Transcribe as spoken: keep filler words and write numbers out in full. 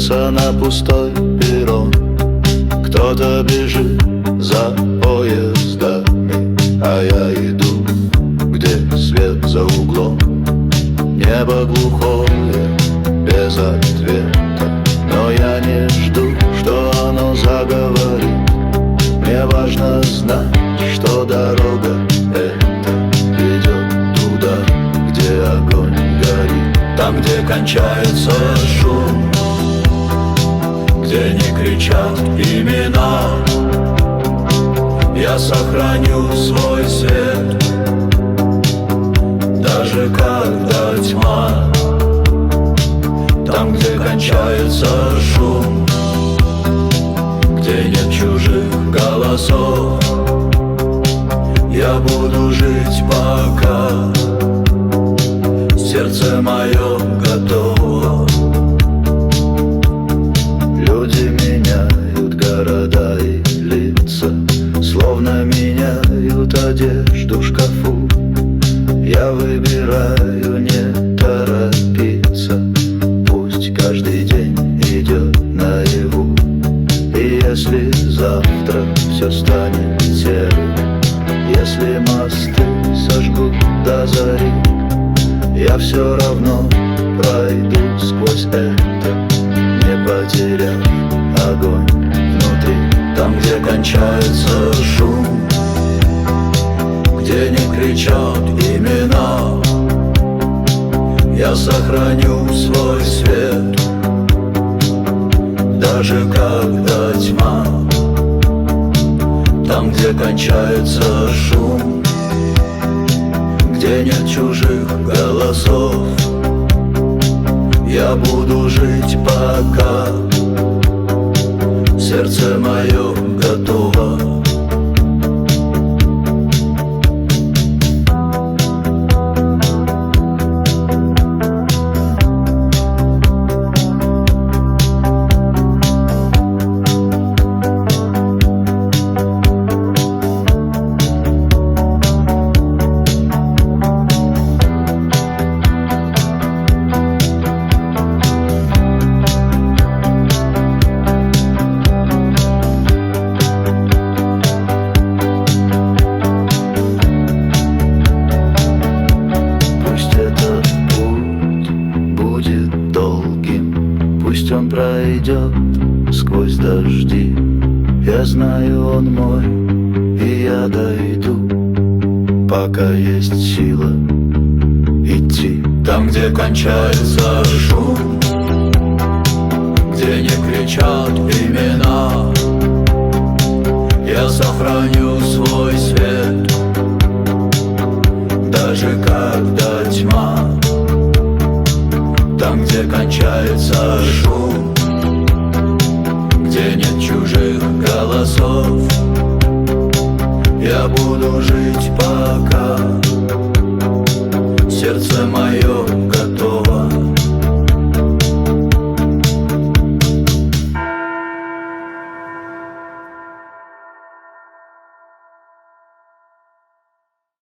Вернуться на пустой перрон. Кто-то бежит за поездами, а я иду, где свет за углом. Небо глухое, без ответа, но я не жду, что оно заговорит. Мне важно знать, что дорога эта ведет туда, где огонь горит. Там, где кончается шум, где не кричат имена, я сохраню свой свет, даже когда тьма. Там, где кончается шум, где нет чужих голосов, я буду жить, пока сердце мое готово. Люди меняют города и лица, словно меняют одежду в шкафу. Я выбираю не торопиться, пусть каждый день идет наяву. И если завтра все станет серым, если мосты сожгут до зари, я все равно пройду сквозь это, не потеряв огонь внутри. Там, где кончается шум, где не кричат имена, я сохраню свой свет, даже когда тьма. Там, где кончается шум, где нет чужих голосов, я буду жить, пока сердце мое готово. Пусть он пройдет сквозь дожди, я знаю, он мой, и я дойду, пока есть сила идти. Там, где кончается шум, где не кричат имена, я сохраню свой свет, даже когда тьма. Там, где кончается шум, где нет чужих голосов, я буду жить, пока сердце мое